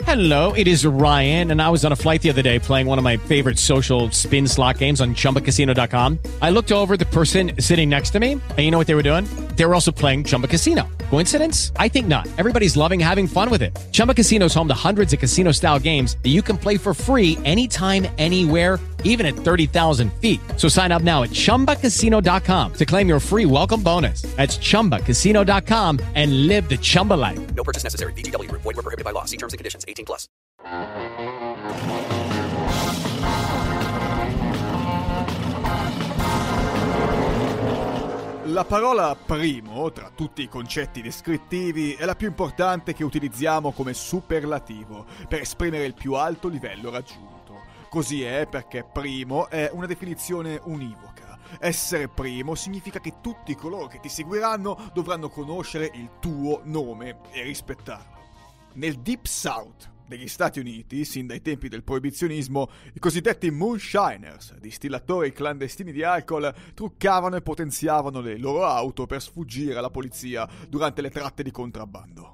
Hello, it is Ryan, and I was on a flight the other day playing one of my favorite social spin slot games on ChumbaCasino.com. I looked over at the person sitting next to me, and you know what they were doing? They were also playing Chumba Casino. Coincidence? I think not. Everybody's loving having fun with it. Chumba Casino is home to hundreds of casino-style games that you can play for free anytime, anywhere, even at 30,000 feet. So sign up now at ChumbaCasino.com to claim your free welcome bonus. That's ChumbaCasino.com and live the Chumba life. No purchase necessary. VGW. Void where prohibited by law. See terms and conditions. 18+. La parola primo, tra tutti i concetti descrittivi, è la più importante che utilizziamo come superlativo per esprimere il più alto livello raggiunto. Così è perché primo è una definizione univoca. Essere primo significa che tutti coloro che ti seguiranno dovranno conoscere il tuo nome e rispettarlo. Nel Deep South degli Stati Uniti, sin dai tempi del proibizionismo, i cosiddetti moonshiners, distillatori clandestini di alcol, truccavano e potenziavano le loro auto per sfuggire alla polizia durante le tratte di contrabbando.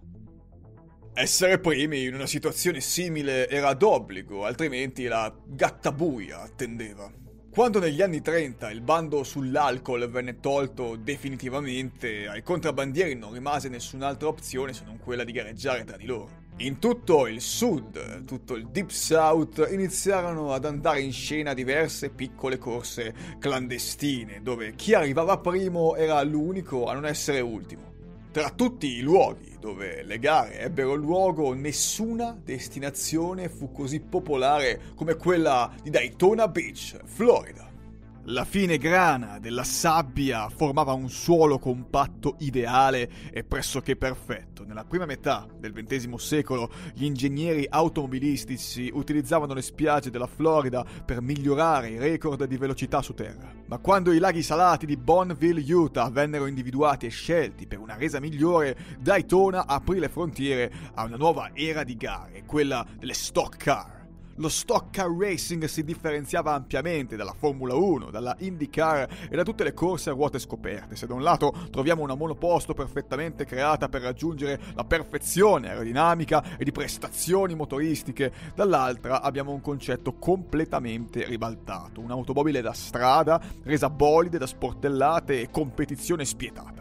Essere primi in una situazione simile era d'obbligo, altrimenti la gattabuia attendeva. Quando negli anni 30 il bando sull'alcol venne tolto definitivamente, ai contrabbandieri non rimase nessun'altra opzione se non quella di gareggiare tra di loro. In tutto il sud, tutto il Deep South, iniziarono ad andare in scena diverse piccole corse clandestine, dove chi arrivava primo era l'unico a non essere ultimo. Tra tutti i luoghi dove le gare ebbero luogo, nessuna destinazione fu così popolare come quella di Daytona Beach, Florida. La fine grana della sabbia formava un suolo compatto ideale e pressoché perfetto. Nella prima metà del XX secolo gli ingegneri automobilistici utilizzavano le spiagge della Florida per migliorare i record di velocità su terra. Ma quando i laghi salati di Bonneville, Utah vennero individuati e scelti per una resa migliore, Daytona aprì le frontiere a una nuova era di gare, quella delle stock car. Lo stock car racing si differenziava ampiamente dalla Formula 1, dalla IndyCar e da tutte le corse a ruote scoperte. Se da un lato troviamo una monoposto perfettamente creata per raggiungere la perfezione aerodinamica e di prestazioni motoristiche, dall'altra abbiamo un concetto completamente ribaltato, un'automobile da strada resa bolide da sportellate e competizione spietata.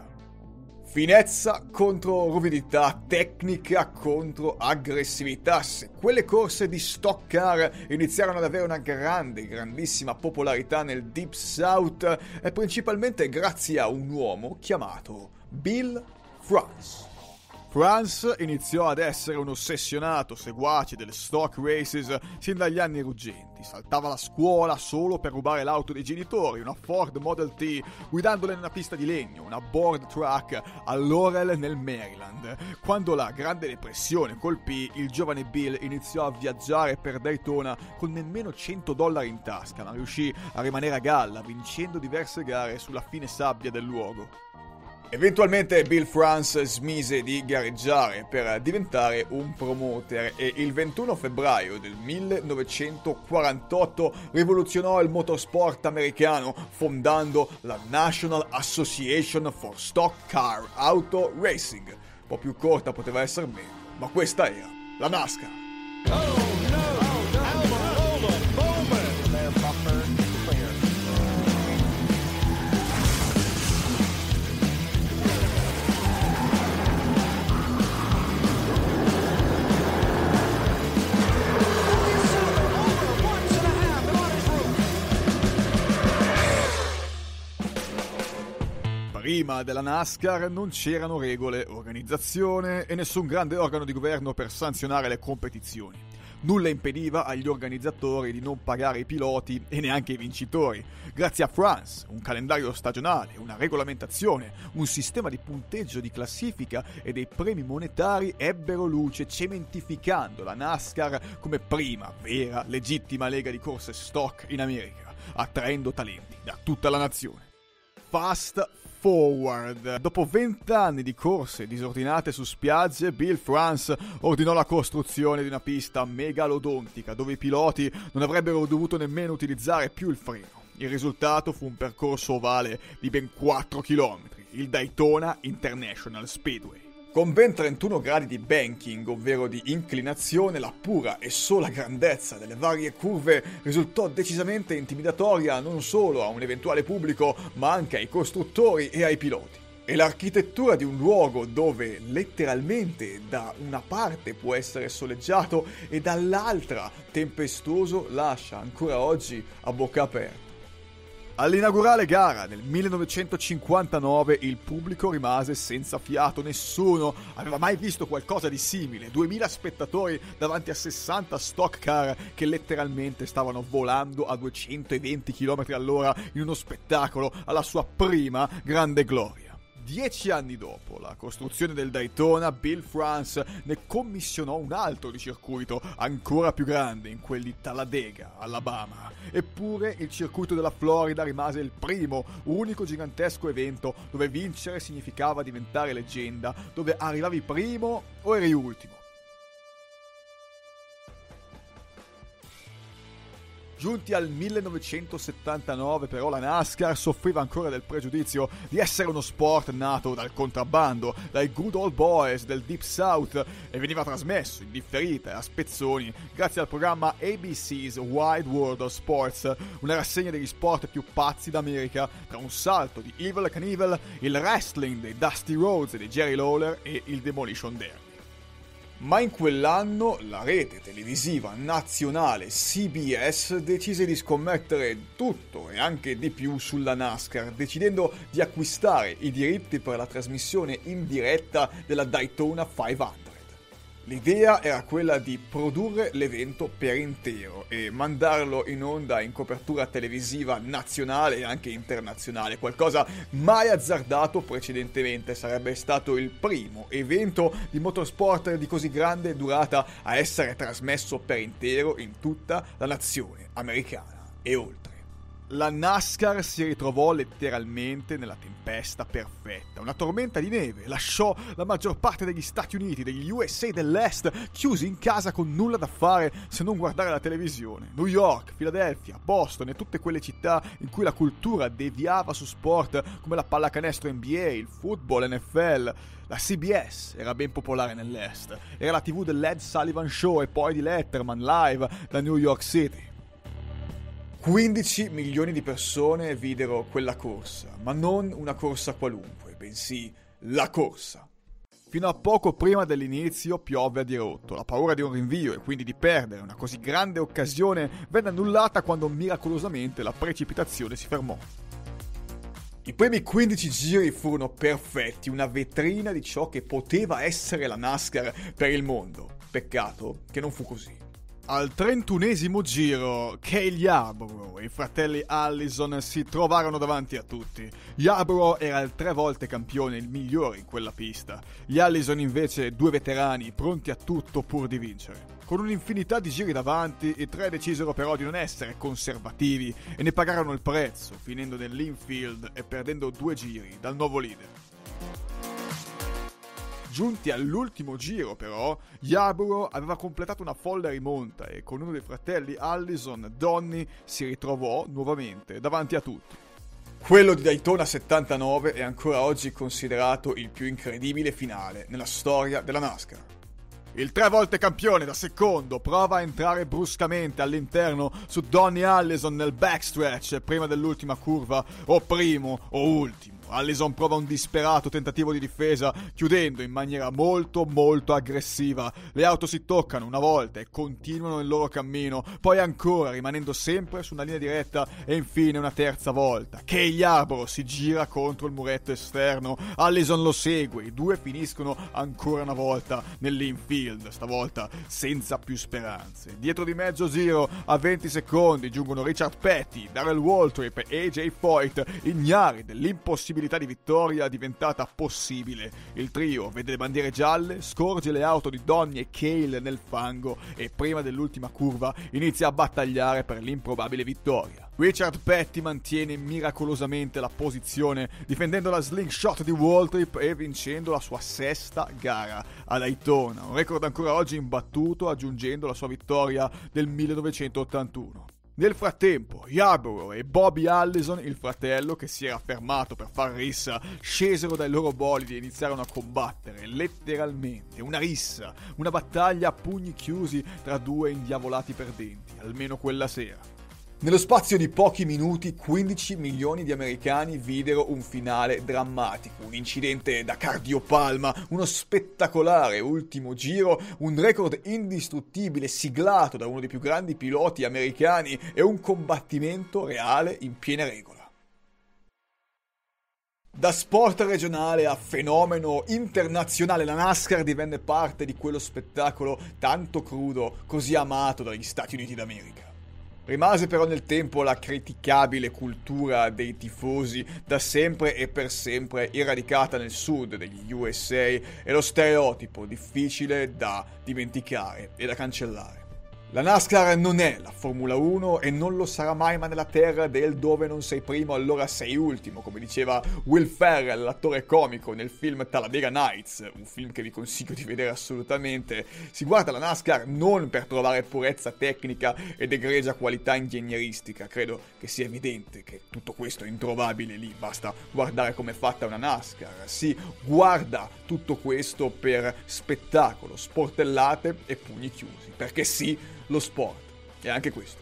Finezza contro ruvidità, tecnica contro aggressività. Se quelle corse di stock car iniziarono ad avere una grandissima popolarità nel Deep South, è principalmente grazie a un uomo chiamato Bill France. France iniziò ad essere un ossessionato seguace delle stock races sin dagli anni ruggenti. Saltava la scuola solo per rubare l'auto dei genitori, una Ford Model T, guidandola in una pista di legno, una board truck a Laurel nel Maryland. Quando la Grande Depressione colpì, il giovane Bill iniziò a viaggiare per Daytona con nemmeno $100 in tasca, ma riuscì a rimanere a galla, vincendo diverse gare sulla fine sabbia del luogo. Eventualmente Bill France smise di gareggiare per diventare un promoter e il 21 febbraio del 1948 rivoluzionò il motorsport americano fondando la National Association for Stock Car Auto Racing. Un po' più corta poteva essere meglio, ma questa era la NASCAR. Prima della NASCAR non c'erano regole, organizzazione e nessun grande organo di governo per sanzionare le competizioni. Nulla impediva agli organizzatori di non pagare i piloti e neanche i vincitori. Grazie a France, un calendario stagionale, una regolamentazione, un sistema di punteggio di classifica e dei premi monetari ebbero luce, cementificando la NASCAR come prima, vera, legittima lega di corse stock in America, attraendo talenti da tutta la nazione. Fast forward. Dopo 20 anni di corse disordinate su spiagge, Bill France ordinò la costruzione di una pista megalodontica dove i piloti non avrebbero dovuto nemmeno utilizzare più il freno. Il risultato fu un percorso ovale di ben 4 km, il Daytona International Speedway. Con ben 31 gradi di banking, ovvero di inclinazione, la pura e sola grandezza delle varie curve risultò decisamente intimidatoria non solo a un eventuale pubblico, ma anche ai costruttori e ai piloti. E l'architettura di un luogo dove letteralmente da una parte può essere soleggiato e dall'altra tempestoso lascia ancora oggi a bocca aperta. All'inaugurale gara nel 1959 il pubblico rimase senza fiato, nessuno aveva mai visto qualcosa di simile, 2000 spettatori davanti a 60 stock car che letteralmente stavano volando a 220 km all'ora in uno spettacolo alla sua prima grande gloria. 10 anni dopo la costruzione del Daytona, Bill France ne commissionò un altro di circuito ancora più grande in quel di Talladega, Alabama. Eppure il circuito della Florida rimase il primo, unico gigantesco evento dove vincere significava diventare leggenda, dove arrivavi primo o eri ultimo. Giunti al 1979 però la NASCAR soffriva ancora del pregiudizio di essere uno sport nato dal contrabbando, dai good old boys del Deep South, e veniva trasmesso in differita e a spezzoni grazie al programma ABC's Wide World of Sports, una rassegna degli sport più pazzi d'America, tra un salto di Evel Knievel, il wrestling dei Dusty Rhodes e di Jerry Lawler e il Demolition Derby. Ma in quell'anno la rete televisiva nazionale CBS decise di scommettere tutto e anche di più sulla NASCAR, decidendo di acquistare i diritti per la trasmissione in diretta della Daytona 500. L'idea era quella di produrre l'evento per intero e mandarlo in onda in copertura televisiva nazionale e anche internazionale, qualcosa mai azzardato precedentemente. Sarebbe stato il primo evento di motorsport di così grande durata a essere trasmesso per intero in tutta la nazione americana e oltre. La NASCAR si ritrovò letteralmente nella tempesta perfetta. Una tormenta di neve lasciò la maggior parte degli Stati Uniti, degli USA dell'Est, chiusi in casa con nulla da fare se non guardare la televisione. New York, Philadelphia, Boston e tutte quelle città in cui la cultura deviava su sport come la pallacanestro NBA, il football, NFL. La CBS era ben popolare nell'Est. Era la TV dell'Ed Sullivan Show e poi di Letterman live da New York City. 15 milioni di persone videro quella corsa, ma non una corsa qualunque, bensì la corsa. Fino a poco prima dell'inizio piove a dirotto. La paura di un rinvio e quindi di perdere una così grande occasione venne annullata quando miracolosamente la precipitazione si fermò. I primi 15 giri furono perfetti, una vetrina di ciò che poteva essere la NASCAR per il mondo. Peccato che non fu così. Al 31esimo giro, Cale Yarborough e i fratelli Allison si trovarono davanti a tutti. Yarborough era il 3 volte campione, il migliore in quella pista. Gli Allison invece 2 veterani, pronti a tutto pur di vincere. Con un'infinità di giri davanti, i 3 decisero però di non essere conservativi e ne pagarono il prezzo, finendo nell'infield e perdendo 2 giri dal nuovo leader. Giunti all'ultimo giro però, Yarborough aveva completato una folle rimonta e con uno dei fratelli Allison, Donnie, si ritrovò nuovamente davanti a tutti. Quello di Daytona 79 è ancora oggi considerato il più incredibile finale nella storia della NASCAR. Il 3 volte campione da secondo prova a entrare bruscamente all'interno su Donnie Allison nel backstretch prima dell'ultima curva, o primo o ultimo. Allison prova un disperato tentativo di difesa, chiudendo in maniera molto aggressiva. Le auto si toccano una volta e continuano il loro cammino, poi ancora rimanendo sempre su una linea diretta e infine una terza volta. Cale Yarborough si gira contro il muretto esterno, Allison lo segue, i due finiscono ancora una volta nell'infield, stavolta senza più speranze. Dietro di mezzo giro, a 20 secondi, giungono Richard Petty, Darrell Waltrip e AJ Foyt, ignari dell'impossibilità di vittoria diventata possibile. Il trio vede le bandiere gialle, scorge le auto di Donnie e Cale nel fango e prima dell'ultima curva inizia a battagliare per l'improbabile vittoria. Richard Petty mantiene miracolosamente la posizione, difendendo la slingshot di Waltrip e vincendo la sua 6ª gara a Daytona, un record ancora oggi imbattuto, aggiungendo la sua vittoria del 1981. Nel frattempo, Yarborough e Bobby Allison, il fratello che si era fermato per far rissa, scesero dai loro bolidi e iniziarono a combattere, letteralmente, una rissa, una battaglia a pugni chiusi tra due indiavolati perdenti, almeno quella sera. Nello spazio di pochi minuti, 15 milioni di americani videro un finale drammatico, un incidente da cardiopalma, uno spettacolare ultimo giro, un record indistruttibile siglato da uno dei più grandi piloti americani e un combattimento reale in piena regola. Da sport regionale a fenomeno internazionale, la NASCAR divenne parte di quello spettacolo tanto crudo, così amato dagli Stati Uniti d'America. Rimase però nel tempo la criticabile cultura dei tifosi, da sempre e per sempre radicata nel sud degli USA, e lo stereotipo difficile da dimenticare e da cancellare. La NASCAR non è la Formula 1 e non lo sarà mai, ma nella terra del dove non sei primo allora sei ultimo, come diceva Will Ferrell, l'attore comico nel film Talladega Nights, un film che vi consiglio di vedere assolutamente. Si guarda la NASCAR non per trovare purezza tecnica ed egregia qualità ingegneristica, credo che sia evidente che tutto questo è introvabile lì, basta guardare come è fatta una NASCAR. Si guarda tutto questo per spettacolo, sportellate e pugni chiusi, perché sì, lo sport è anche questo.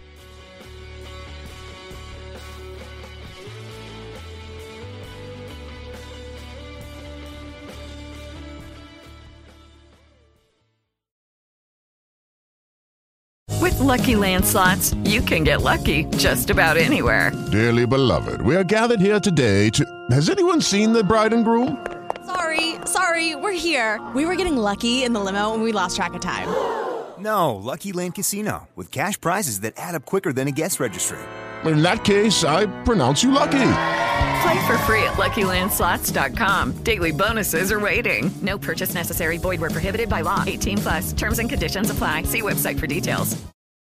With Lucky Land Slots, you can get lucky just about anywhere. Dearly beloved, we are gathered here today to... Has anyone seen the bride and groom? Sorry, we're here. We were getting lucky in the limo and we lost track of time. No, Lucky Land Casino, with cash prizes that add up quicker than a guest registry. In that case, I pronounce you lucky. Play for free at LuckyLandSlots.com. Daily bonuses are waiting. No purchase necessary. Void where prohibited by law. 18+. Terms and conditions apply. See website for details.